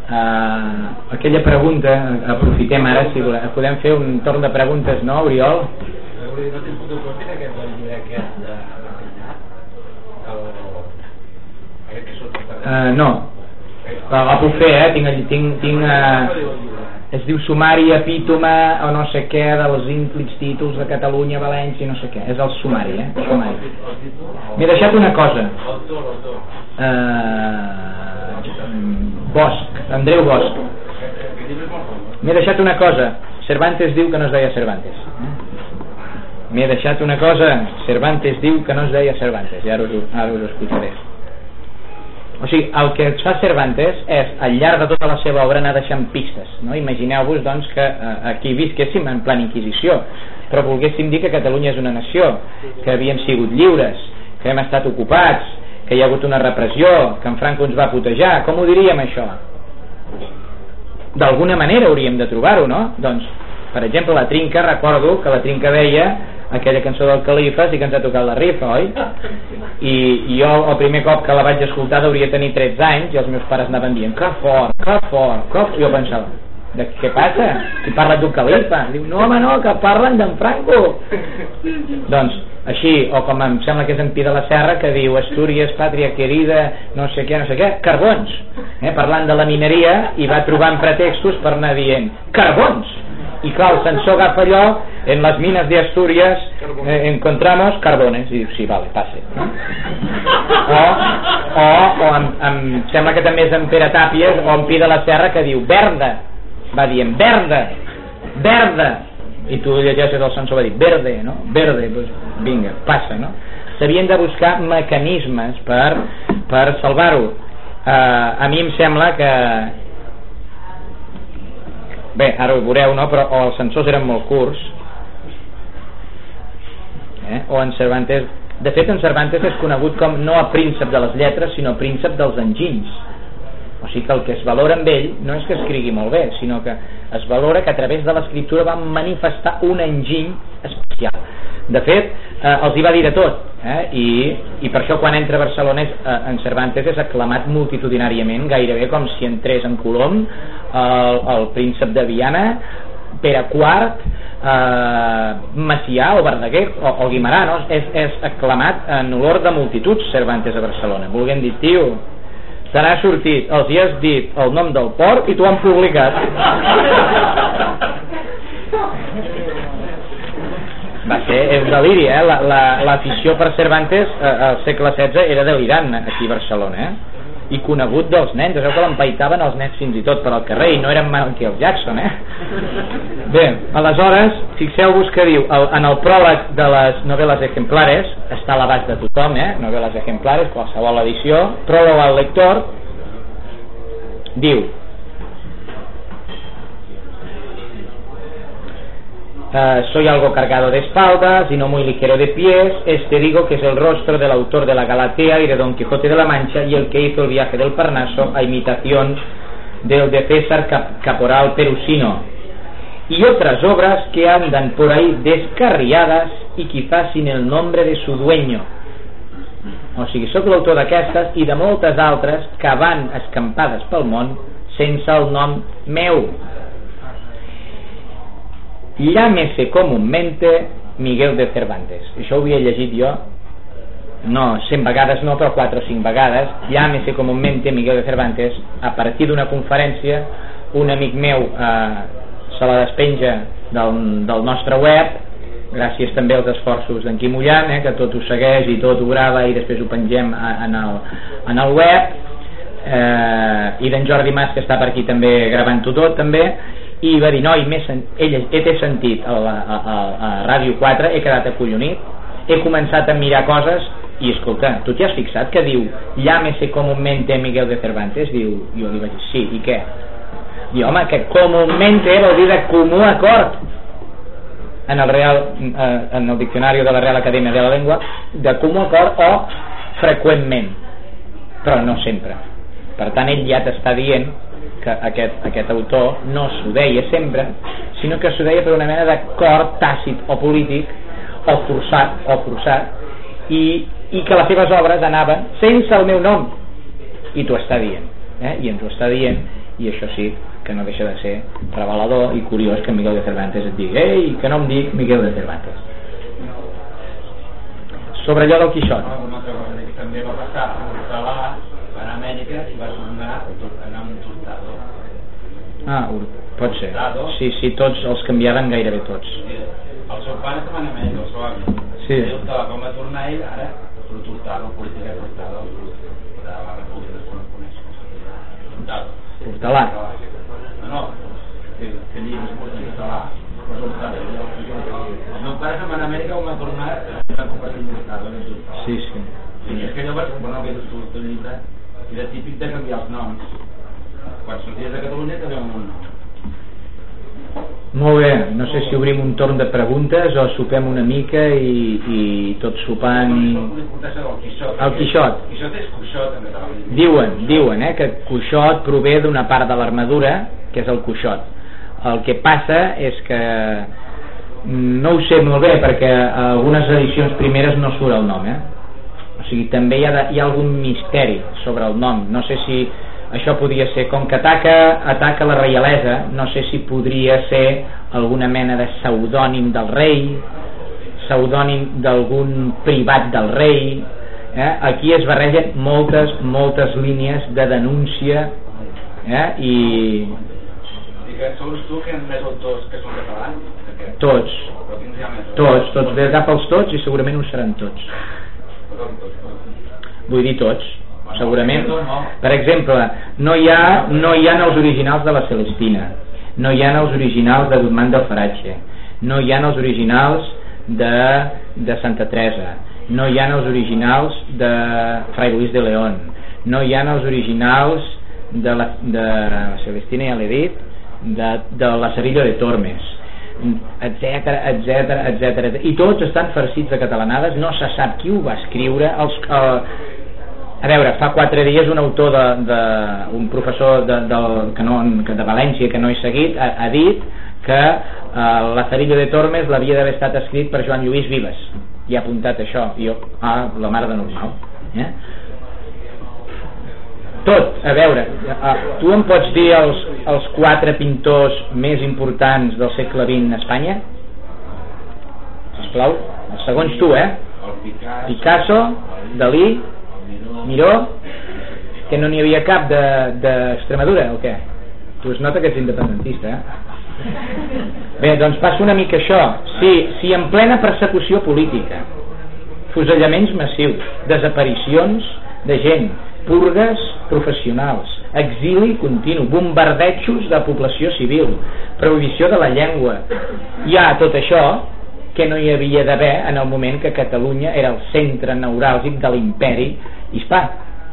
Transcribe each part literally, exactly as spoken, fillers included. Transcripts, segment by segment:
Uh, aquella pregunta, aprofitem ara, si volem, podem fer un torn de preguntes, no, Oriol? No tinc pogut sortir aquest del llibre aquest de aquest que surt uh, no, però la puc fer, eh? tinc, tinc, tinc uh, es diu sumari epítoma o no sé què dels ínclits títols de Catalunya, València, no sé què, és el sumari, eh? Sumari. M'he deixat una cosa. Uh, Bosch, Andreu Bosch. M'he deixat una cosa. Cervantes diu que no es deia Cervantes. M'he deixat una cosa. Cervantes diu que no es deia Cervantes. I ara us, ara us ho explicaré. O sigui, el que fa Cervantes és, al llarg de tota la seva obra, anar deixant pistes, no? Imagineu-vos, doncs, que eh, aquí visquéssim en plan Inquisició, però volguéssim dir que Catalunya és una nació, que havíem sigut lliures, que hem estat ocupats, que hi ha hagut una repressió, que en Franco ens va putejar. Com ho diríem, això? D'alguna manera hauríem de trobar-ho, no? Doncs, per exemple, la Trinca, recordo que la Trinca deia aquella cançó del Califes i que ens ha tocat la rifa, oi? I, i jo el primer cop que la vaig escoltar hauria tenir tretze anys i els meus pares anaven dient que fort, que fort, que fort. I jo pensava, de què passa? Si parla d'un califa. Diu, no home no, que parlen d'en Franco. Doncs així, o com em sembla que és en Pi de la Serra, que diu Astúries, pàtria querida, no sé què, no sé què, carbons, eh? Parlant de la mineria, i va trobant pretextos per anar dient carbons. I clar, el censor agafa allò, en les mines de Astúries eh, encontramos carbones, i diu, sí, vale, passe, no? O, o, o em, em sembla que també és en Pere Tàpies o en Pi de la Serra, que diu verda, va dient verda, verda, i tu llegeixes el censor, va dir verde, no? Verde, doncs vinga, passa, no? S'havien de buscar mecanismes per, per salvar-ho. Uh, a mi em sembla que bé, ara ho veureu, no? Però o els censors eren molt curts, eh? O en Cervantes, de fet en Cervantes és conegut com no a príncep de les lletres, sinó a príncep dels enginys. O sigui que el que es valora amb ell no és que escrigui molt bé, sinó que es valora que a través de l'escriptura va manifestar un enginy especial. De fet, eh, els hi va dir de tot, eh? I, i per això quan entra a Barcelona és, eh, en Cervantes és aclamat multitudinàriament, gairebé com si entrés en Colom, el, el príncep de Viana, Pere quart, eh, Macià o Verdaguer o, o Guimerà, no? És, és aclamat en olor de multituds Cervantes a Barcelona. Volguem dir, tio, te n'ha sortit, els hi has dit el nom del porc i t'ho han publicat. Va ser un deliri, eh? L'afició per Cervantes eh, al segle setze era delirant aquí a Barcelona, eh? I conegut dels nens, es veu que l'empaitaven els nens fins i tot per al carrer i no eren Michael Jackson, eh? Bé, aleshores, fixeu-vos que diu, el, en el pròleg de les novel·les ejemplares, està a l'abast de tothom, eh? Novel·les ejemplares, qualsevol edició, pròleg al lector, diu, Uh, soy algo cargado de espaldas y no muy ligero de pies. Este digo que es el rostro del autor de la Galatea y de Don Quijote de la Mancha y el que hizo el viaje del Parnaso a imitación del de César Cap Caporal Perusino y otras obras que andan por ahí descarriadas y quizás sin el nombre de su dueño. O sigui, soc l'autor d'aquestes i de moltes altres que van escampades pel món sense el nom meu. Llámese comúnmente Miguel de Cervantes. Això ho havia llegit jo, no cent vegades no, però quatre o cinc vegades. Llámese comúnmente Miguel de Cervantes. A partir d'una conferència, un amic meu eh, se la despenja del, del nostre web, gràcies també als esforços d'en Quim Ullan, eh, que tot ho segueix i tot ho grava i després ho pengem en el, en el web, eh, i d'en Jordi Mas, que està per aquí també gravant-ho tot també. I va dir, noi, ell he sentit a, a, a, a Ràdio quatre, he quedat acollonit, he començat a mirar coses i escolta, tu t'hi has fixat que diu llámese comúnmente Miguel de Cervantes? Diu, jo li vaig dir, sí, i què? Diu, home, que comúnmente vol dir de comú acord en el, Real, eh, en el diccionari de la Real Acadèmia de la Llengua, de comú acord o freqüentment, però no sempre. Per tant, ell ja t'està dient que aquest, aquest autor no s'ho deia sempre, sinó que s'ho deia per una mena d'acord tàcit o polític o forçat o forçat i, i que les seves obres anaven sense el meu nom i t'ho està dient, eh? I ens ho està dient i això sí que no deixa de ser revelador i curiós que Miguel de Cervantes et digui ei, que no em dic Miguel de Cervantes. Sobre allò del Quixot, una altra cosa que també va passar a Hortalà, va anar a Amèrica i va tornar a anar amb un Hurtado. ah, pot ser, sí, sí, tots els canviaven, gairebé tots. El seu pare estava a Amèrica, el seu avi. Sí. I Hortalà, quan va tornar ell, ara surt Hurtado, política de Hurtado, de la República, no el coneix. Hurtado. Hortalà. No, no, que, que llibres molt Hortalà. El meu pare se'n va a Amèrica on va tornar i va compartir el Hurtado. Sí, sí. Sí, és que allò va ser, bueno, que és el llibre, era típic de canviar els noms. Quan sorties de Catalunya canviàvem un nom. Molt bé, no sé si obrim un torn de preguntes o sopem una mica i, i tot sopant i... El Quixot. Quixot és cuixot en català. Diuen, diuen eh, que cuixot prové d'una part de l'armadura que és el cuixot. El que passa és que no ho sé molt bé perquè a algunes edicions primeres no surt el nom, eh? O sigui, també hi ha, de, hi ha algun misteri sobre el nom. No sé si això podria ser, com que ataca, ataca la reialesa, no sé si podria ser alguna mena de pseudònim del rei, pseudònim d'algun privat del rei. Eh? Aquí es barregen moltes, moltes línies de denúncia, eh? I... I que segons tu que hi ha més autors que són catalans? Tots, tots, tots, des cap als tots i segurament ho seran tots. Vull dir tots, segurament. Per exemple, no hi ha, no hi ha els originals de la Celestina, no hi ha els originals de Guzmán del Farache, no hi ha els originals de, de Santa Teresa, no hi ha els originals de Fray Luis de León, no hi ha els originals de la, de la Celestina, ja l'he dit, de, de la Serillo de Tormes, etc, etc, etc, i tots estan farcits de catalanades, no se sap qui ho va escriure. Els, eh, a veure, fa quatre dies un autor de, de un professor de, de, que no, que de València que no he seguit ha, ha dit que eh, la Cerillo de Tormes l'havia d'haver estat escrit per Joan Lluís Vives i ha apuntat això i jo, ah, la mar de normal, eh? Tot, a veure, tu em pots dir els, els quatre pintors més importants del segle vint a Espanya? Sisplau, els segons tu, eh? Picasso, Dalí, Miró, que no n'hi havia cap d'Extremadura, o què? Tu es nota que ets independentista, eh? Bé, doncs passa una mica això. Si, si en plena persecució política, fusellaments massius, desaparicions de gent, purgues professionals, exili continu, bombardejos de població civil, prohibició de la llengua, hi ha tot això que no hi havia d'haver en el moment que Catalunya era el centre neuràlgic de l'imperi hispà.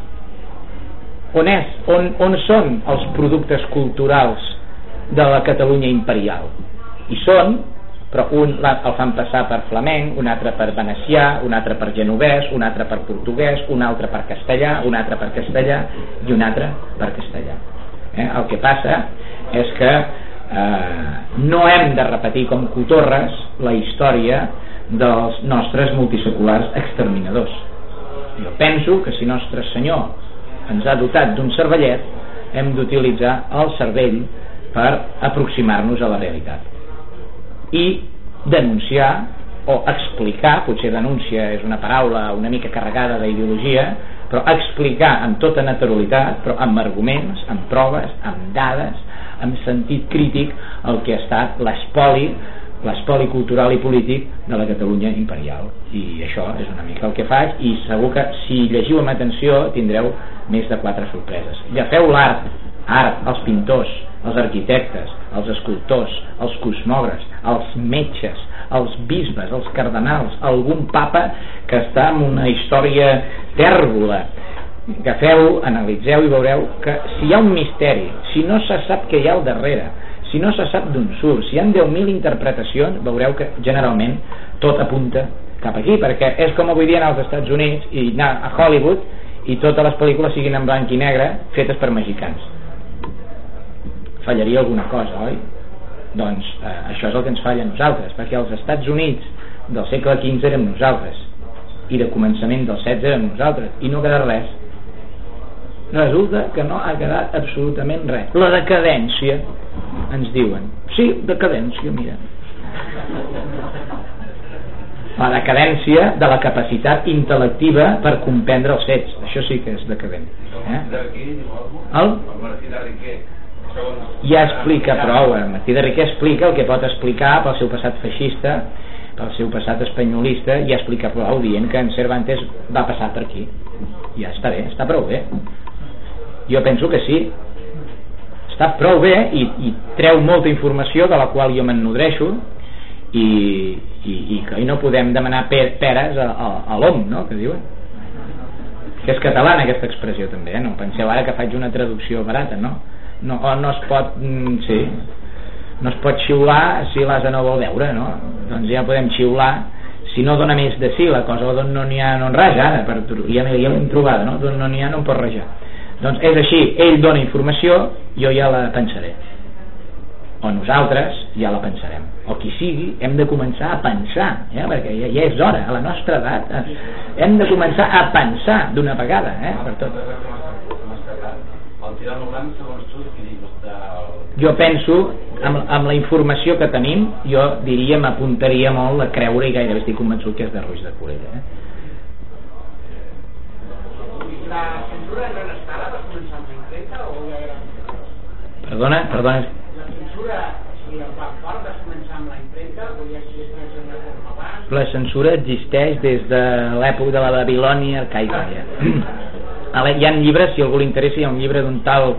On és? On, on són els productes culturals de la Catalunya imperial? Hi són, però un el fan passar per flamenc, un altre per venecià, un altre per genovès, un altre per portuguès, un altre per castellà, un altre per castellà i un altre per castellà. Eh? El que passa és que eh, no hem de repetir com cotorres la història dels nostres multiseculars exterminadors. Jo penso que si Nostre Senyor ens ha dotat d'un cervellet, hem d'utilitzar el cervell per aproximar-nos a la realitat i denunciar o explicar, potser denúncia és una paraula una mica carregada d'ideologia, però explicar amb tota naturalitat, però amb arguments, amb proves, amb dades, amb sentit crític el que ha estat l'espoli l'espoli cultural i polític de la Catalunya imperial. I això és una mica el que faig, i segur que si llegiu amb atenció tindreu més de quatre sorpreses. Agafeu l'art, art, els pintors, els arquitectes, els escultors, els cosmògrafs, els metges, els bisbes, els cardenals, algun papa que està en una història tèrbola. Agafeu, analitzeu i veureu que si hi ha un misteri, si no se sap què hi ha al darrere, si no se sap d'on surt, si hi ha deu mil interpretacions, veureu que generalment tot apunta cap aquí, perquè és com avui dia anar als Estats Units i anar a Hollywood i totes les pel·lícules siguin en blanc i negre fetes per mexicans. Fallaria alguna cosa, oi? Doncs eh, això és el que ens falla a nosaltres, perquè els Estats Units del segle quinze érem nosaltres i de començament del setze érem nosaltres, i no queda res. resulta que no ha quedat absolutament res. La decadència, ens diuen. Sí, decadència, mira. La decadència de la capacitat intel·lectiva per comprendre els fets. Això sí que és decadent. Eh? El? Ja explica prou. El Martí de Riquer explica el que pot explicar pel seu passat feixista, pel seu passat espanyolista, ja explica prou dient que en Cervantes va passar per aquí. Ja està bé, està prou bé. Jo penso que sí. Està prou bé i, i treu molta informació de la qual jo me'n nodreixo i, i, i que no podem demanar per, peres a, a, a l'om, no?, que diuen. Que és catalana aquesta expressió també, eh? No penseu ara que faig una traducció barata, no? No, o no es pot, mm, sí, no es pot xiular si l'ase no vol veure, no? Doncs ja podem xiular si no dona més de sí la cosa, o d'on no n'hi ha no en raja, ara, per, ja, ja l'hem trobada, no? D'on no n'hi ha no en pot rajar. Doncs és així, ell dona informació, jo ja la pensaré, o nosaltres ja la pensarem, o qui sigui, hem de començar a pensar, eh? Perquè ja, ja és hora, a la nostra edat eh? Hem de començar a pensar d'una vegada, eh? Per tot. Jo penso, amb, amb la informació que tenim, jo diria, m'apuntaria molt a creure, i gairebé estic convençut que és de Ruiz de Corella, eh? La censura en gran escala va començar amb la impremta o ja era... Perdona, perdona. La censura, si el va fort, va començar amb la impremta o ja existeix una forma abans? La censura existeix des de l'època de la Babilònia arcaica. Ja. Hi ha llibres, si algú li interessa, hi ha un llibre d'un tal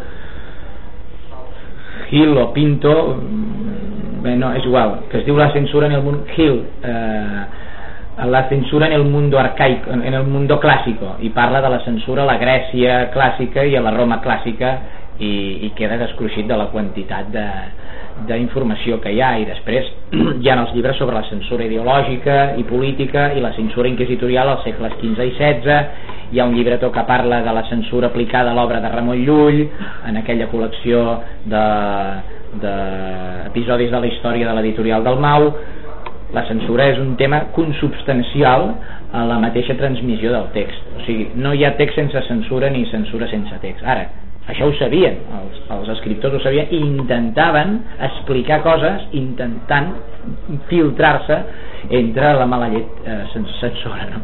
Gil o Pinto, bé, no, és igual, que es diu La censura en el mundo Gil, eh, la censura en el mundo arcaico, en el mundo clásico, i parla de la censura a la Grècia clàssica i a la Roma clàssica, i, i queda descruixit de la quantitat de d'informació que hi ha. I després hi ha els llibres sobre la censura ideològica i política i la censura inquisitorial als segles quinze i setze. Hi ha un llibretó que parla de la censura aplicada a l'obra de Ramon Llull en aquella col·lecció d'episodis de, de la història de l'editorial del Mau. La censura és un tema consubstancial a la mateixa transmissió del text, o sigui, no hi ha text sense censura ni censura sense text. Ara, això ho sabien, els, els escriptors ho sabien, i intentaven explicar coses intentant filtrar-se entre la mala llet eh, censura, no?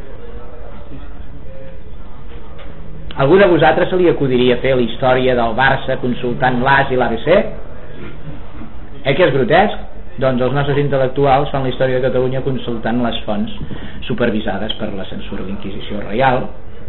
Algú de vosaltres se li acudiria fer la història del Barça consultant l'A S i l'A B C? Eh que és grotesc? Doncs els nostres intel·lectuals fan la història de Catalunya consultant les fonts supervisades per la censura de la Inquisició Reial,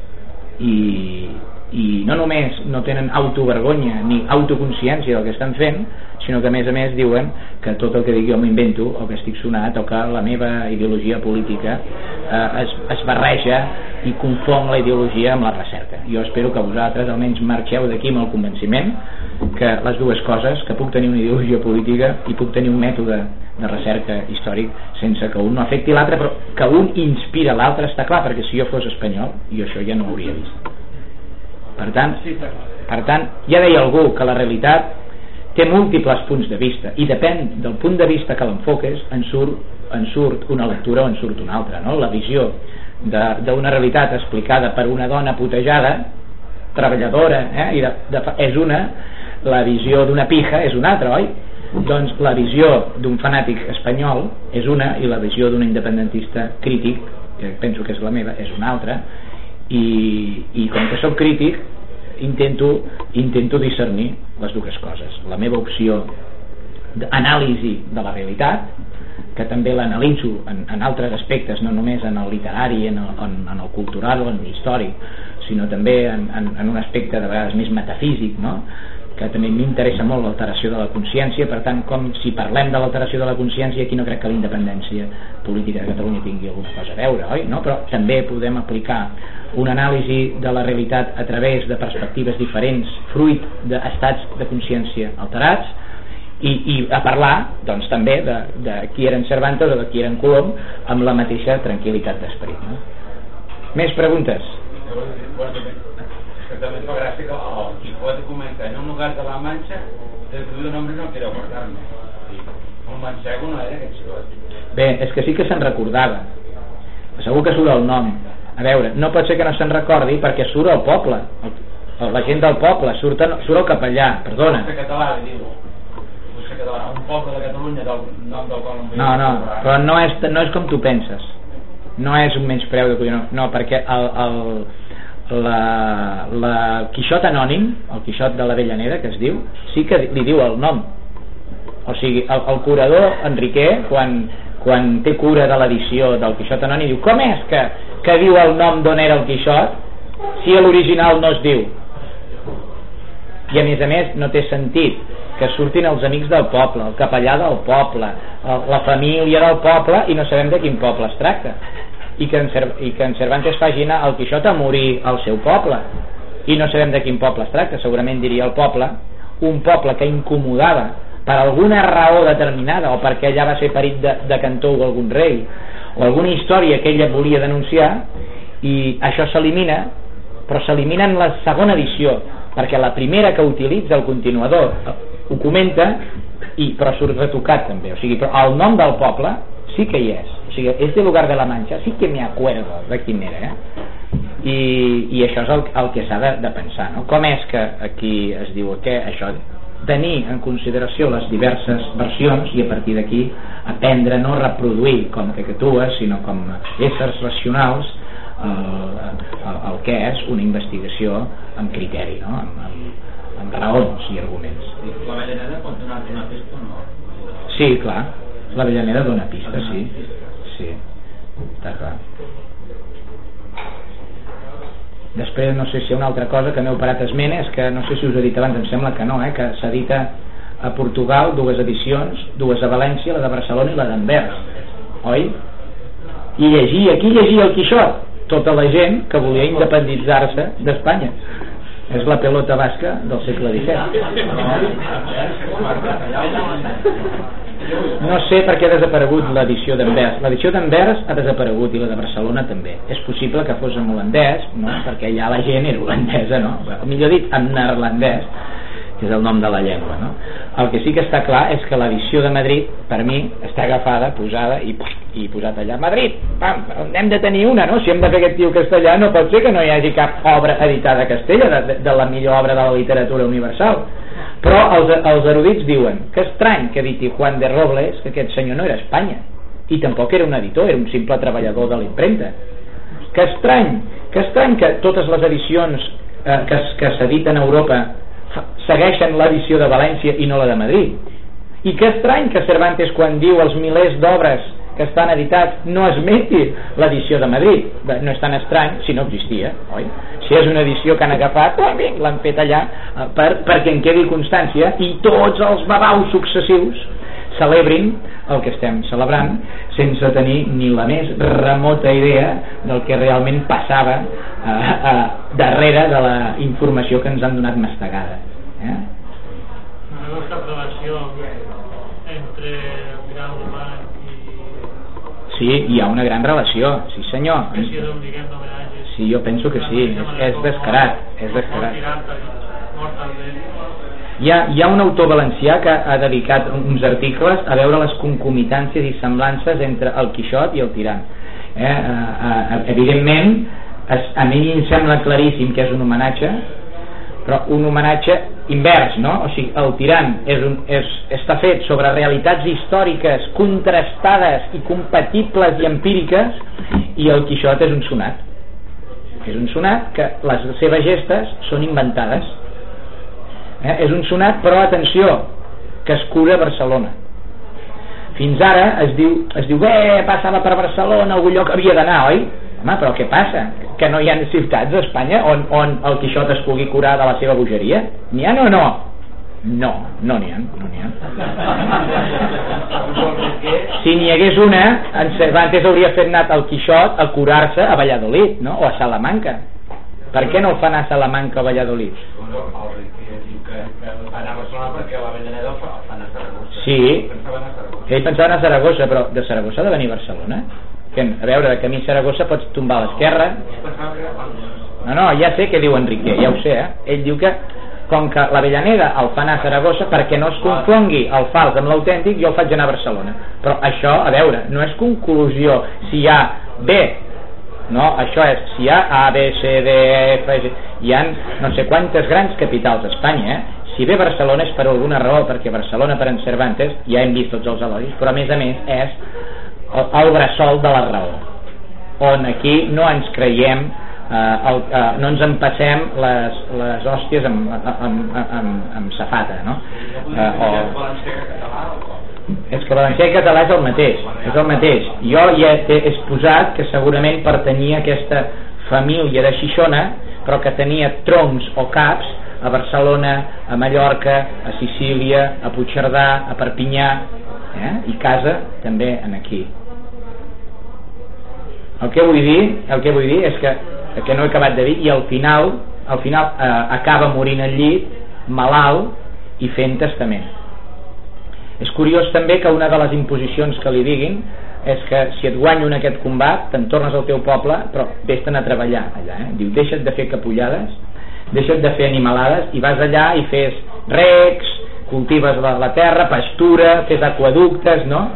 i, i no només no tenen autovergonya ni autoconsciència del que estan fent, sinó que a més a més diuen que tot el que dic jo m'ho invento, o que estic sonat, o que la meva ideologia política eh, es, es barreja i confon la ideologia amb la recerca. Jo espero que vosaltres almenys marxeu d'aquí amb el convenciment que les dues coses, que puc tenir una ideologia política i puc tenir un mètode de recerca històric sense que un no afecti l'altre, però que un inspira l'altre està clar, perquè si jo fos espanyol jo això ja no ho hauria vist. Per tant, per tant ja deia algú que la realitat té múltiples punts de vista i depèn del punt de vista que l'enfoques en surt, en surt una lectura o en surt una altra, no? La visió d'una realitat explicada per una dona putejada, treballadora, eh? I de, de, és una, la visió d'una pija és una altra, oi? Doncs la visió d'un fanàtic espanyol és una, i la visió d'un independentista crític, que penso que és la meva, és una altra, i, i com que soc crític intento, intento discernir les dues coses. La meva opció d'anàlisi de la realitat, que també l'analitzo en, en altres aspectes, no només en el literari, en el, en, en el cultural o en l'històric, sinó també en, en, en un aspecte de vegades més metafísic, no? Que també m'interessa molt l'alteració de la consciència. Per tant, com si parlem de l'alteració de la consciència, aquí no crec que la independència política de Catalunya tingui alguna cosa a veure, oi? No? Però també podem aplicar una anàlisi de la realitat a través de perspectives diferents, fruit d'estats de consciència alterats, i, i a parlar doncs també de, de qui eren Cervantes o de qui eren Colom amb la mateixa tranquil·litat d'esperit, no? Més preguntes? Que también fue gráfico, o Quijote comenta, en un lugar de la Mancha, del cuyo nombre no quiero acordarme. Un manchego no era aquest xicot. Bé, és que sí que se'n recordava. Segur que surt el nom. A veure, no pot ser que no se'n recordi perquè surt el poble. la gent del poble, surt, surt el capellà, perdona. El català, diu, el català, un poble de Catalunya del nom del qual... No, no, però no és, no és com tu penses, no és un menyspreu de collons, no, perquè el, el, la, la Quixot anònim, el Quixot de l'Avellaneda, que es diu, sí que li diu el nom. O sigui, el, el curador Enriquer, quan, quan té cura de l'edició del Quixot anònim, diu, com és que, que diu el nom d'on era el Quixot si a l'original no es diu? I a més a més no té sentit que surtin els amics del poble, el capellà del poble, la família del poble, i no sabem de quin poble es tracta, i que en, Cerv i que en Cervantes faci anar el Quixot a morir al seu poble, i no sabem de quin poble es tracta. Segurament diria el poble, un poble que incomodava per alguna raó determinada, o perquè allà va ser parit de, de cantó o algun rei, o alguna història que ella volia denunciar, i això s'elimina, però s'elimina en la segona edició, perquè la primera que utilitza el continuador ho comenta, i, però surt retocat també. O sigui, però el nom del poble sí que hi és, o sigui, és de Lugar de la Mancha, sí que me acuerdo de quin era, eh? I, i això és el, el que s'ha de, de pensar, no? Com és que aquí es diu que això, tenir en consideració les diverses versions i a partir d'aquí aprendre, no reproduir com cacatues, sinó com éssers racionals, el, el, el que és una investigació amb criteri, no? amb, amb, amb raons i arguments. L'Avellaneda pot donar una pista o no? Sí, clar, l'Avellaneda dona pista, sí, sí, està clar. Després no sé si hi ha una altra cosa que m'heu parat esment, és que no sé si us he dit abans, em sembla que no, eh, que s'edita a Portugal dues edicions, dues a València, la de Barcelona i la d'Anvers, oi? I llegir, aquí llegia el Quixot tota la gent que volia independitzar-se d'Espanya. És la pelota basca del segle disset. No sé per què ha desaparegut l'edició d'Anvers. L'edició d'Anvers ha desaparegut i la de Barcelona també. És possible que fos en holandès, no? Perquè allà la gent era holandesa, no? O millor dit, en neerlandès, que és el nom de la llengua, no? El que sí que està clar és que l'edició de Madrid, per mi, està agafada, posada i, i posat allà. Madrid, pam, hem de tenir una, no? Si hem de fer aquest tio castellà, no pot ser que no hi hagi cap obra editada a Castella de, de la millor obra de la literatura universal. Però els, els erudits diuen que estrany que diti Juan de Robles que aquest senyor no era Espanya i tampoc era un editor, era un simple treballador de l'impremta. Que estrany, que estrany que totes les edicions eh, que, que s'editen a Europa segueixen l'edició de València i no la de Madrid. I que estrany que Cervantes, quan diu els milers d'obres que estan editats, no esmeti l'edició de Madrid. No és tan estrany si no existia, oi? Si és una edició que han agafat, l'han fet allà per, perquè en quedi constància i tots els babaus successius celebrin el que estem celebrant sense tenir ni la més remota idea del que realment passava eh, eh, darrere de la informació que ens han donat mastegada, eh? No hi ha cap relació entre el Gran Urbà i... Sí, hi ha una gran relació, sí senyor. Que si és un diguem d'homenatge. Sí, jo penso que sí, és, és descarat, és descarat. Hi ha, hi ha un autor valencià que ha dedicat uns articles a veure les concomitàncies i semblances entre el Quixot i el Tirant. Eh, eh, evidentment, es, a mi em sembla claríssim que és un homenatge, però un homenatge invers, no? O sigui, el Tirant és un, és, està fet sobre realitats històriques contrastades i compatibles i empíriques, i el Quixot és un sonat. És un sonat que les seves gestes són inventades. Eh? És un sonat, però atenció, que es cura a Barcelona. Fins ara es diu, es diu, bé, passava per Barcelona, algun lloc havia d'anar, oi? Home, però què passa? Que no hi ha ciutats a Espanya on, on el Quixot es pugui curar de la seva bogeria? N'hi ha o no? No, no n'hi ha, no n'hi ha. Si n'hi hagués una, en Cervantes hauria fet anar el Quixot a curar-se a Valladolid, no? O a Salamanca. Per què no el fa anar a Salamanca o a Valladolid? Sí, ell pensava anar a Saragossa, però de Saragossa ha de venir a Barcelona. Que, a veure, de camí a Saragossa pots tombar a l'esquerra. No, no, ja sé què diu Enriquer, ja ho sé, eh? Ell diu que com que l'Avellaneda el fa anar a Saragossa, perquè no es confongui el fals amb l'autèntic, jo el faig anar a Barcelona. Però això, a veure, no és conclusió si hi ha bé no, això és, si hi ha A, B, C, D, E, F, G, hi ha no sé quantes grans capitals a Espanya, eh? Si ve Barcelona és per alguna raó, perquè Barcelona per en Cervantes, ja hem vist tots els elogis, però a més a més és el bressol de la raó, on aquí no ens creiem, eh, el, eh, no ens empassem les, les hòsties amb, amb, amb, amb safata, no? Eh, o... és que valencià i català és el mateix, és el mateix. Jo ja he exposat que segurament pertanyia a aquesta família de Xixona, però que tenia troncs o caps a Barcelona, a Mallorca, a Sicília, a Puigcerdà, a Perpinyà, eh? I casa també en aquí. El que vull dir, el que vull dir és que, que no he acabat de dir, i al final, al final eh, acaba morint al llit, malalt i fent testament. És curiós també que una de les imposicions que li diguin és que si et guanyo en aquest combat te'n tornes al teu poble, però vés-te'n a treballar allà, eh? Diu, deixa't de fer capullades, deixa't de fer animalades i vas allà i fes recs, cultives la, la terra, pastura, fes aqueductes, no?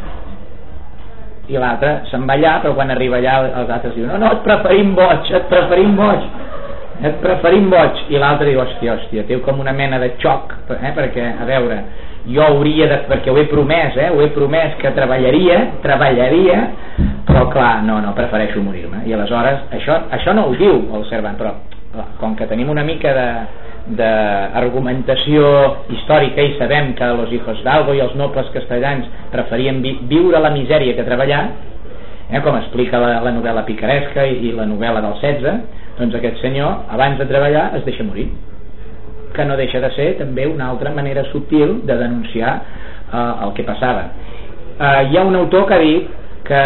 I l'altre se'n va allà, però quan arriba allà els altres diuen, no, no, et preferim boig, et preferim boig, et preferim boig. I l'altre diu, hòstia, hòstia, té com una mena de xoc, eh? Perquè, a veure, jo hauria de, perquè ho he promès, eh? Ho he promès que treballaria, treballaria, però clar, no, no, prefereixo morir-me. I aleshores, això, això no ho diu el Cervantes, però com que tenim una mica de d'argumentació històrica i sabem que los hijos d'Algo i els nobles castellans preferien vi viure la misèria que treballar, eh, com explica la, la novel·la picaresca i, i la novel·la del setze, doncs aquest senyor abans de treballar es deixa morir, que no deixa de ser també una altra manera subtil de denunciar eh, el que passava. Eh, hi ha un autor que ha dit que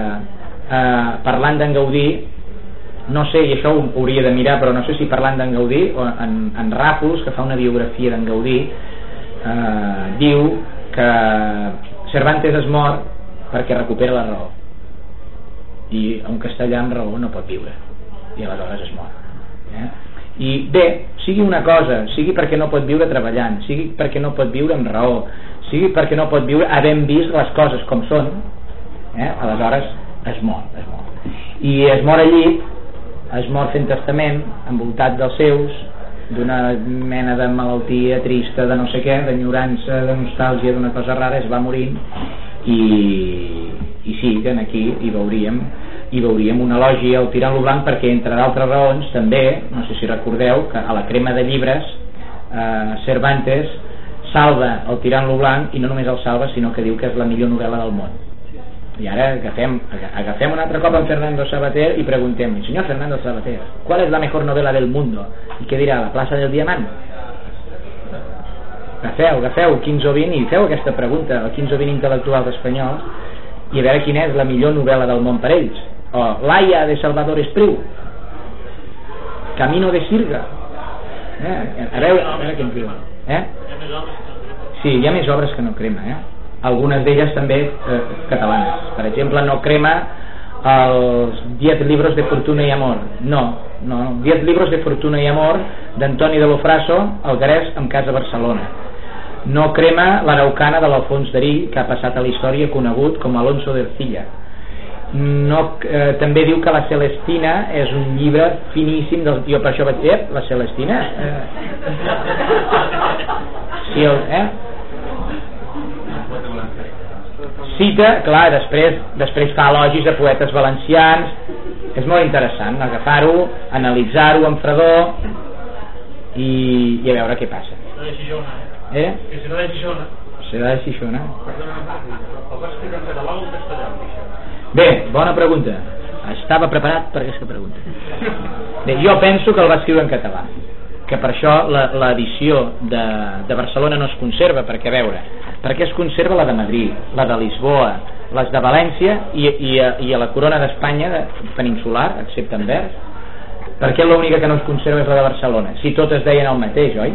eh, parlant d'en Gaudí, no sé, i això ho hauria de mirar, però no sé si parlant d'en Gaudí o en, en Ràfols, que fa una biografia d'en Gaudí, eh, diu que Cervantes es mor perquè recupera la raó, i un castellà amb raó no pot viure, i aleshores es mor, eh? I bé, sigui una cosa, sigui perquè no pot viure treballant, sigui perquè no pot viure amb raó, sigui perquè no pot viure havent vist les coses com són, eh? Aleshores es mor, es mor i es mor al llit, es mor fent testament, envoltat dels seus, d'una mena de malaltia trista, de no sé què, d'enyorança, de nostàlgia, d'una cosa rara, es va morint, i, i sí, que aquí hi veuríem hi veuríem un elogi al Tirant-lo Blanc, perquè entre d'altres raons també, no sé si recordeu que a la crema de llibres eh, Cervantes salva el Tirant-lo Blanc, i no només el salva sinó que diu que és la millor novel·la del món. I ara agafem, agafem un altre cop en Fernando Savater i preguntem, senyor Fernando Savater, ¿cuál es la mejor novela del mundo? I què dirà? La plaça del diamant? Agafeu, agafeu quinze o vint i feu aquesta pregunta a quinze o vint intel·lectuals espanyols i a veure quina és la millor novel·la del món per ells. O Laia de Salvador Espriu, Camino de Sirga, eh? a veure, a veure quin diu, eh? Sí, hi ha més obres que no crema, eh? Algunes d'elles també eh, catalanes. Per exemple, no crema els diez libros de Fortuna y Amor, no, no, diez libros de Fortuna y Amor d'Antoni de Lofraso, Alguerès, amb casa a Barcelona. No crema l'Araucana de l'Alfons Darill, que ha passat a la història conegut com Alonso de Ercilla. No, eh, també diu que la Celestina és un llibre finíssim del... Jo per això vaig dir, la Celestina eh... sí, el, eh? cita, clar, després després fa elogis a poetes valencians, és molt interessant agafar-ho, analitzar-ho amb fredor i, i a veure què passa. De Xixona, eh? eh? Que serà de Xixona. Serà de Xixona. El vas escriure en català o en castellà? Bé, bona pregunta. Estava preparat per aquesta pregunta. Bé, jo penso que el va escriure en català, que per això l'edició de, de Barcelona no es conserva, perquè a veure, perquè es conserva la de Madrid, la de Lisboa, les de València i, i, a, i a la corona d'Espanya peninsular, excepte en vers. Per què l'única que no es conserva és la de Barcelona? Si totes deien el mateix, oi?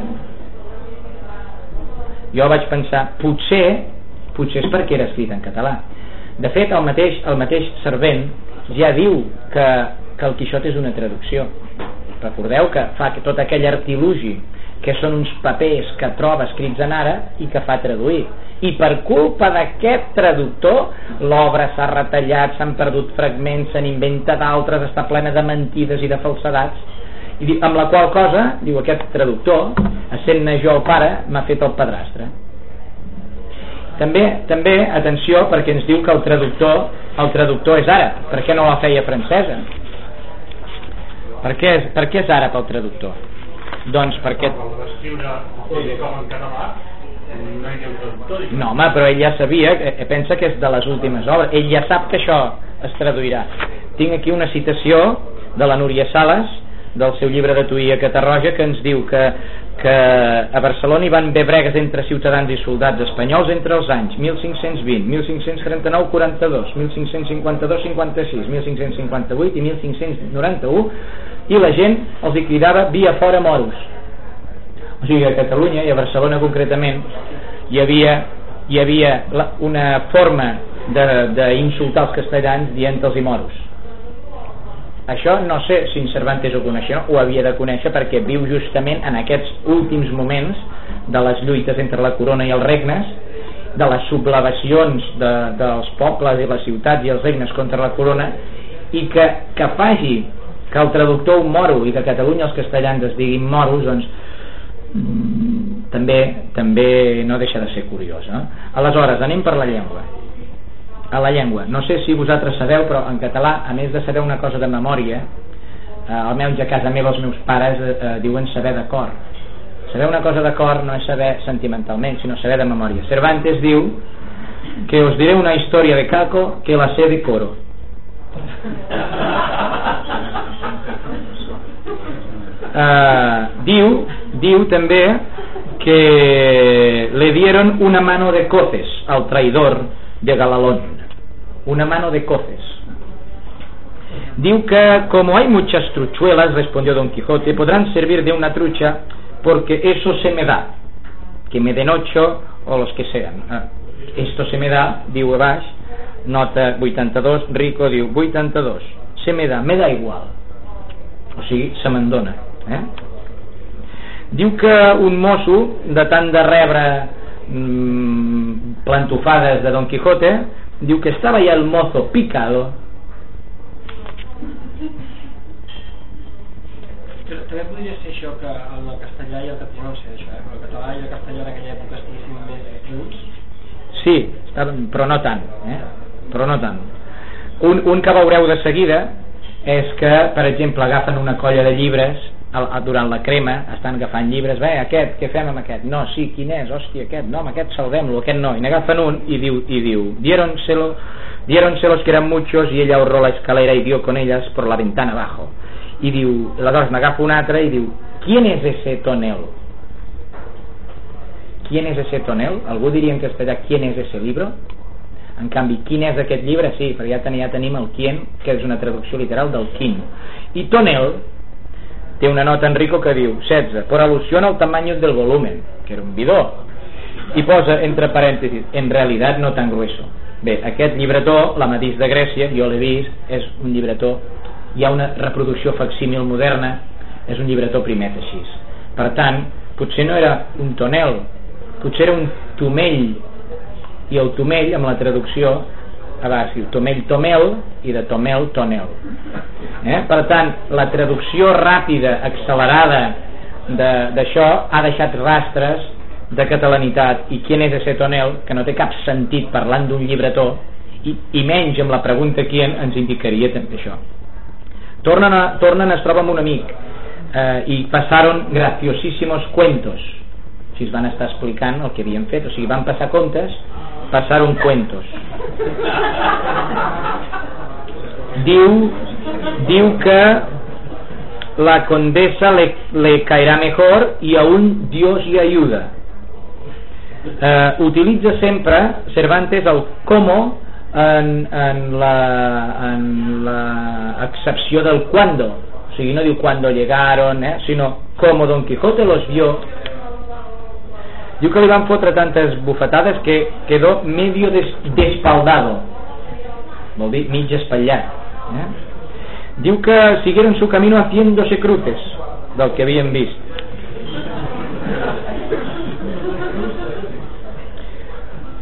Jo vaig pensar, potser potser és perquè era escrit en català. De fet, el mateix, el mateix Servent ja diu que, que el Quixot és una traducció. Recordeu que fa tot aquell artilugi que són uns papers que troba escrits en àrab i que fa traduir, i per culpa d'aquest traductor l'obra s'ha retallat, s'han perdut fragments, se n'inventa d'altres, està plena de mentides i de falsedats, i diu, amb la qual cosa, diu, aquest traductor, essent-ne jo el pare, m'ha fet el padrastre. També, també, atenció, perquè ens diu que el traductor el traductor és àrab. Per què no la feia francesa? Per què és, per què és àrab el traductor? Doncs perquè... No, home, però ell ja sabia, pensa que és de les últimes obres, ell ja sap que això es traduirà. Tinc aquí una citació de la Núria Sales, del seu llibre de Tuïa Catarroja, que ens diu que, que a Barcelona hi van haver bregues entre ciutadans i soldats espanyols entre els anys mil cinc-cents vint, mil cinc-cents trenta-nou quaranta-dos, mil cinc-cents cinquanta-dos cinquanta-sis, mil cinc-cents cinquanta-vuit i mil cinc-cents noranta-u, i la gent els hi cridava via fora moros. O sigui, a Catalunya i a Barcelona concretament hi havia, hi havia una forma d'insultar els castellans dient-los i moros. Això no sé si en Cervantes ho coneixia, ho havia de conèixer perquè viu justament en aquests últims moments de les lluites entre la corona i els regnes, de les sublevacions de, dels pobles i les ciutats i els regnes contra la corona, i que, que faci que el traductor un moro i que a Catalunya els castellans es diguin moros, doncs mm, també, també no deixa de ser curiós, eh? Aleshores, anem per la llengua. A la llengua, no sé si vosaltres sabeu, però en català, a més de saber una cosa de memòria, eh, almenys a casa meva els meus pares eh, eh, diuen saber de cor. Saber una cosa de cor no és saber sentimentalment, sinó saber de memòria. Cervantes diu que os diré una història de Caco que la sé de coro. Eh, diu, diu també que le dieron una mano de coces al traidor de Galalón. Una mano de coces. Diu que como hay muchas truchuelas, respondió Don Quijote, podrán servir de una trucha porque eso se me da, que me den ocho o los que sean. Ah, esto se me da, diu a baix, nota vuitanta-dos, Rico diu vuitanta-dos, se me da, me da igual, o sigui, se me'n dona, eh? Diu que un mosso, de tant de rebre mmm, plantofades de Don Quijote, diu que estava ja el mozo picado. També podria ser això que el castellà i el català, no sé això, eh? Però el català i el castellà en aquella època estiguessin més junts? Sí, però no tant, eh? Però no tant. Un, un que veureu de seguida és que, per exemple, agafen una colla de llibres durant la crema, estan agafant llibres, bé, aquest, què fem amb aquest? No, sí, quin és? Hòstia, aquest, no, amb aquest salvem-lo, aquest no, i n'agafen un i diu, i diu diéronselo, diéronselos que eran muchos y ella ahorró la escalera y dio con ellas por la ventana abajo, i diu, aleshores n'agafa un altre i diu, ¿quién es ese tonel? ¿Quién es ese tonel? Algú diria en castellà, ¿quién es ese libro? En canvi, quin és aquest llibre? Sí, perquè ja, ten, ja tenim el quién, que és una traducció literal del quin, i tonel té una nota en Rico que diu setze, por alusión al tamaño del volumen, que era un bidó, i posa entre parèntesis, en realitat no tan grueso. Bé, aquest llibretó, l'Amadís de Grècia, jo l'he vist, és un llibretó, hi ha una reproducció facsímil moderna, és un llibretó primet així. Per tant, potser no era un tonel, potser era un tomell, i el tomell, amb la traducció, a vegades diu tomell tomel i de tomel tonel, eh? Per tant, la traducció ràpida, accelerada d'això ha deixat rastres de catalanitat, i quin és ese tonel, que no té cap sentit parlant d'un llibretó, i, i menys amb la pregunta quién ens indicaria també això. Tornen, a, tornen es troba amb un amic eh, i passaron graciosísimos cuentos, si es van estar explicant el que havien fet, o sigui, van passar contes, passaron cuentos. Diu, diu que la condesa le, le caerá mejor y aún Dios le ayuda. Eh, utilitza sempre Cervantes el como en, en, la, en la excepció del cuando, o sigui, no diu cuando llegaron, eh, sinó como Don Quijote los vio. Diu que li van fotre tantes bufetades que quedó medio des, despaldado, vol dir mig espatllat, eh? Diu que siguieron su camino haciéndose cruces del que havien vist.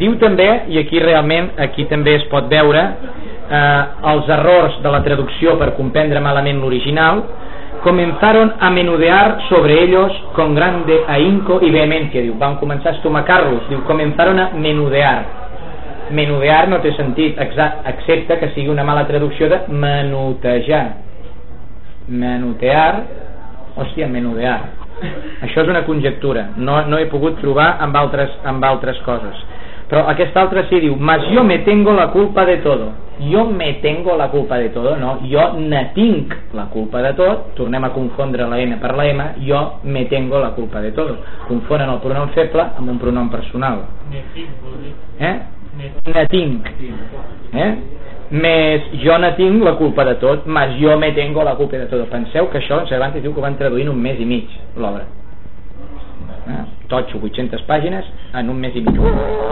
Diu també, i aquí realment aquí també es pot veure eh, els errors de la traducció per comprendre malament l'original. Comenzaron a menudear sobre ellos con grande ahínco y vehemencia. Diu, van començar a estomacar-los. Diu, comenzaron a menudear. Menudear no té sentit, excepte que sigui una mala traducció de menutejar. Menutear, hòstia, menudear. Això és una conjectura, no, no he pogut trobar amb altres, amb altres coses. Però aquesta altra sí diu, mas yo me tengo la culpa de todo. Jo me tengo la culpa de todo, no, jo ne tinc la culpa de tot. Tornem a confondre la N per la M. Jo me tengo la culpa de todo. Confonen el pronom feble amb un pronom personal. Eh? Ne tinc. Eh? Més jo ne tinc la culpa de tot, mas jo me tengo la culpa de tot. Penseu que això en Cervantes diu que van traduir en un mes i mig l'obra. Eh? Totxo, vuit-centes pàgines en un mes i mig.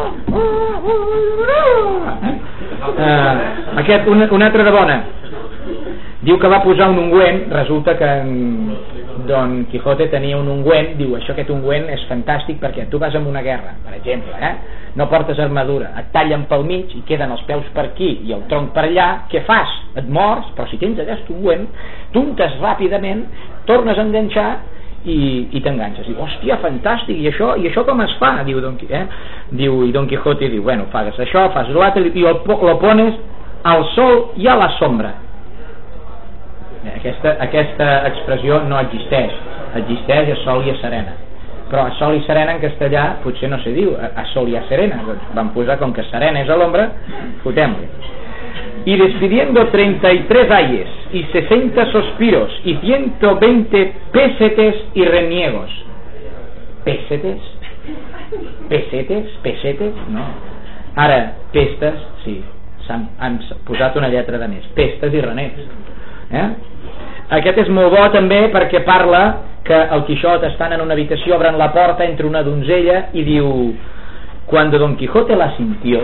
Eh, aquest, una, una altra de bona. Diu que va posar un ungüent. Resulta que en Don Quijote tenia un ungüent. Diu, això, aquest ungüent és fantàstic perquè tu vas a una guerra, per exemple, eh? No portes armadura, et tallen pel mig i queden els peus per aquí i el tronc per allà. Què fas? Et mors, però si tens aquest ungüent t'untes ràpidament, tornes a enganxar i, i t'enganxes. Diu, hòstia, fantàstic, i això, i això com es fa? Diu, Don, eh? Diu, i Don Quijote diu, bueno, fas això, fas l'altre i lo pones al sol i a la sombra. Aquesta, aquesta expressió no existeix, existeix a sol i a serena, però a sol i serena en castellà potser no se diu a sol i a serena, doncs van posar com que serena és a l'ombra, fotem-li. Y despidiendo treinta y tres ayes y sesenta suspiros y ciento veinte pésetes y reniegos. Pésetes? Pésetes? Pésetes? No. Ara, pestes, sí, s'han, han posat una lletra de més, pestes i renecs. Eh? Aquest és molt bo també perquè parla que el Quixot estan en una habitació, obren la porta, entra una donzella i diu, cuando Don Quijote la sintió,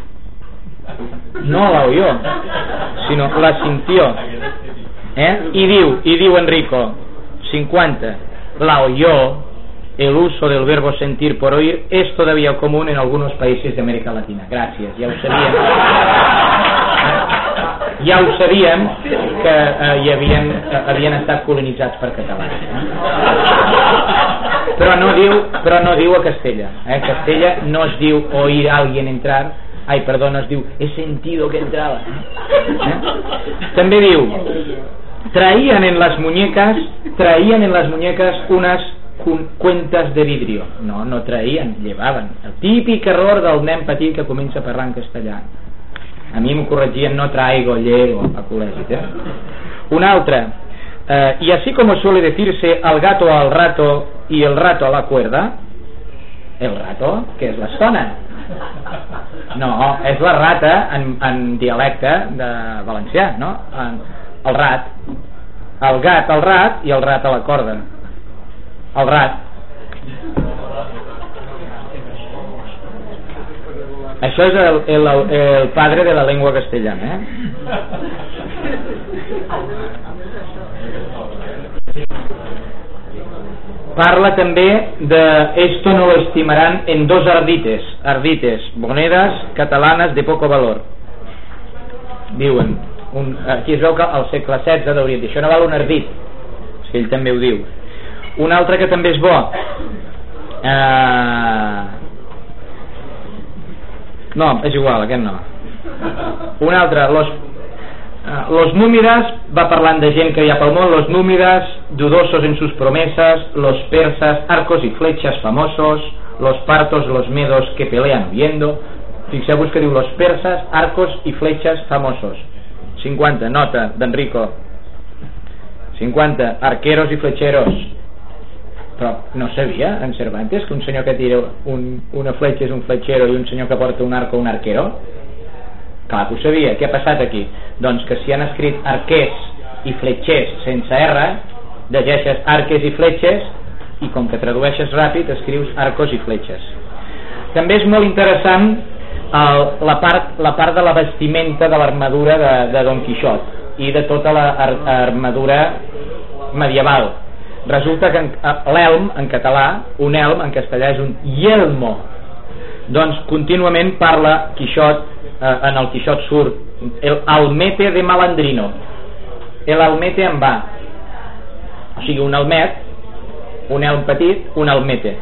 no la oyó, sino la sintió, ¿eh? Y diu, y diu Enrico cincuenta, la oyó. El uso del verbo sentir por oír es todavía común en algunos países de América Latina. Gràcies, ja ho sabíem. Ja ho sabíem que eh, hi havien, eh, havien estat colonitzats per catalans. Eh? Però no diu, però no diu a Castella. Eh? A Castella no es diu oír a alguien entrar, ai, perdó, no es diu he sentido que entraba. Eh? També diu, traían en las muñecas, traían en las muñecas unas cuentas de vidrio. No, no traïen, llevaven. El típic error del nen petit que comença a parlar en castellà. A mi m'ho corregien, no traigo, llego a col·legi, eh? Una altra, eh, y así como suele decirse al gato al rato y el rato a la cuerda. El rato, que és l'estona? No, és la rata en, en dialecte de valencià, no? En, el rat, el gat al rat i el rat a la corda. El rat. Això és el, el, el padre de la llengua castellana, eh? Parla també de esto no lo estimarán en dos ardites, ardites, monedas catalanas de poco valor. Diuen, un, aquí es veu que al segle setze d'Orient, això no val un ardit, si ell també ho diu. Un altre que també és bo, eh... no, és igual, aquest no. Un altre, los, eh, los númidas, va parlant de gent que hi ha pel món, los númidas, dudosos en sus promesas, los persas, arcos y flechas famosos, los partos, los medos que pelean huyendo. Fixeu-vos que diu los persas, arcos y flechas famosos. cinquanta, nota d'Enrico. cinquanta, arqueros y flecheros. Però no sabia en Cervantes que un senyor que tira un, una fletxa és un fletxero i un senyor que porta un arco un arquero? Clar que ho sabia. Què ha passat aquí? Doncs que si han escrit arquers i fletxers sense R, llegeixes arques i fletxes i com que tradueixes ràpid escrius arcos i fletxes. També és molt interessant el, la, part, la part de la vestimenta de l'armadura de, de Don Quixot i de tota l'armadura medieval. Resulta que l'elm en català, un elm en castellà és un yelmo. Doncs contínuament parla Quixot, eh, en el Quixot surt el almete de malandrino, el almete en va, o sigui un almet, un elm petit, un almete.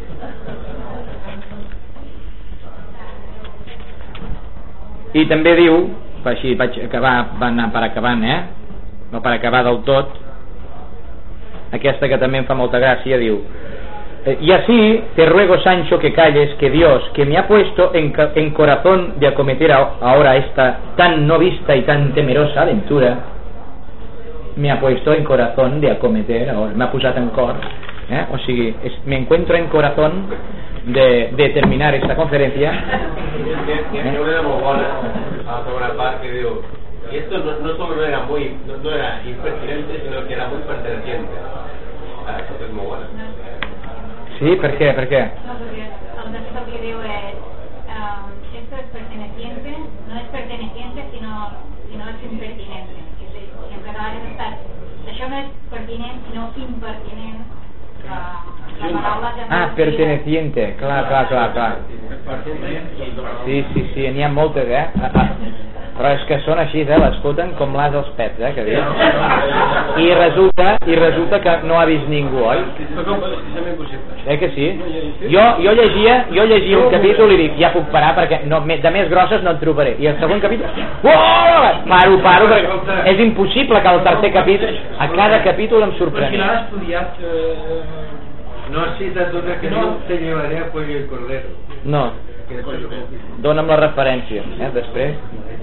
I també diu, així vaig acabar, va anar per acabant, eh? No per acabar del tot, aquesta que també em fa molta gràcia, diu: y así te ruego, Sancho, que calles, que Dios, que me ha puesto en, en corazón de acometer ahora esta tan no vista y tan temerosa aventura, me ha puesto en corazón de acometer ahora, me ha posat en cor, eh? O sigui, es, me encuentro en corazón de, de terminar esta conferencia. Tiene una muy buena a la segunda parte que digo, y esto no, no solo era muy, no, no era impertinente, sino que era muy perteneciente. Ah, esto es muy bueno. Sí, ¿por qué? ¿Por qué? No, porque el texto que diu es, um, esto es perteneciente, no es perteneciente, sino, sino es impertinente. És a dir, si en català és estat, això no és pertinent, sinó impertinent. La, la paraula que ah, perteneciente, clar, clar, clar, clar. Sí, sí, sí, n'hi ha moltes, eh? Ah, ah. Però és que són així, eh? Les foten com l'as als pets, eh? Que diu. I resulta, i resulta que no ha vist ningú, oi? Eh que sí? Jo, jo llegia, jo llegia un capítol i dic, ja puc parar perquè no, de més grosses no et trobaré. I el segon capítol, oh! paro, paro, perquè és impossible que el tercer capítol, a cada capítol em sorprenia. Però si l'has estudiat... Eh... No has citat tota que no te llevaré a Pollo y Cordero. No. Dóna'm la referència, eh, després.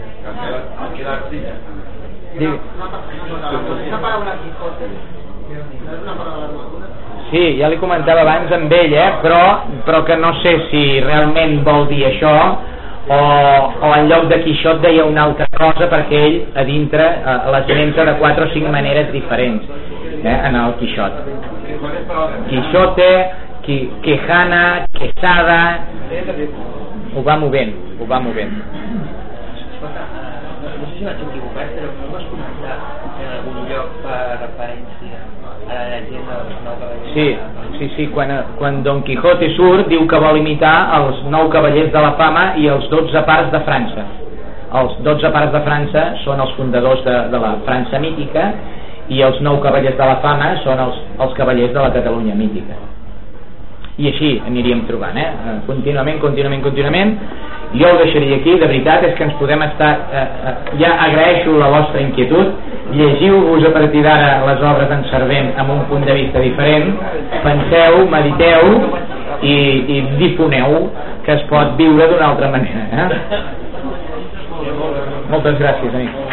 Digui. Una paraula Quijote no és una paraula comuna. Sí, ja li comentava abans amb ell, eh, però, però que no sé si realment vol dir això o, o en lloc de Quixot deia una altra cosa, perquè ell a dintre eh, l'esmenta de quatre o cinc maneres diferents, eh, en el Quixot. Quixote, qui, quejana, quesada, ho va movent, ho va movent. No sé si vaig equivocat, però no vas comentar en algun lloc per referència a la llegenda dels nou cavallers? Sí, sí, sí, quan, quan Don Quijote surt diu que vol imitar els nou cavallers de la fama i els dotze pares de França. Els dotze pares de França són els fundadors de, de la França mítica i els nou cavallers de la fama són els, els cavallers de la Catalunya mítica. I així aniríem trobant, eh? Contínuament, contínuament, contínuament. Jo ho deixaria aquí, de veritat és que ens podem estar... Eh, eh, ja agraeixo la vostra inquietud, llegiu-vos a partir d'ara les obres d'en Servent amb un punt de vista diferent, penseu, mediteu i, i difoneu que es pot viure d'una altra manera, eh? Moltes gràcies, amics.